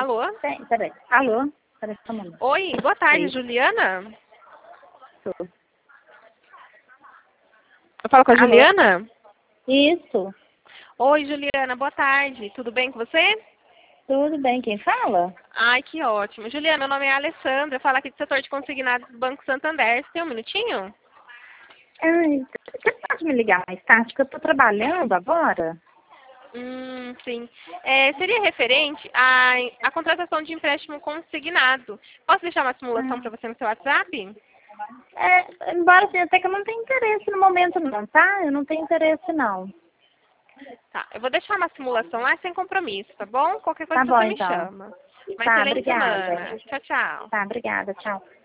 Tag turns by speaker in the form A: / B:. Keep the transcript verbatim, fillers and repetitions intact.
A: Alô?
B: Tem, peraí. Alô? Peraí, só um momento.
A: Oi, boa tarde,
B: Oi.
A: Juliana?
B: Tô.
A: Eu falo com a
B: Alô?
A: Juliana?
B: Isso.
A: Oi, Juliana, boa tarde. Tudo bem com você?
B: Tudo bem, quem fala?
A: Ai, que ótimo. Juliana, meu nome é Alessandra, eu falo aqui do setor de consignados do Banco Santander. Você tem um minutinho?
B: Ai, você pode me ligar mais tarde, que eu tô trabalhando agora?
A: Hum, sim. É, seria referente à, à contratação de empréstimo consignado. Posso deixar uma simulação
B: Ah.
A: para você no seu WhatsApp?
B: É, embora assim, até que eu não tenho interesse no momento não, tá? Eu não tenho interesse não.
A: Tá, eu vou deixar uma simulação lá sem compromisso, tá bom? Qualquer coisa
B: Tá bom,
A: você me
B: então.
A: chama. Uma
B: Tá,
A: excelente
B: obrigada.
A: semana. Tchau, tchau.
B: Tá, obrigada, tchau.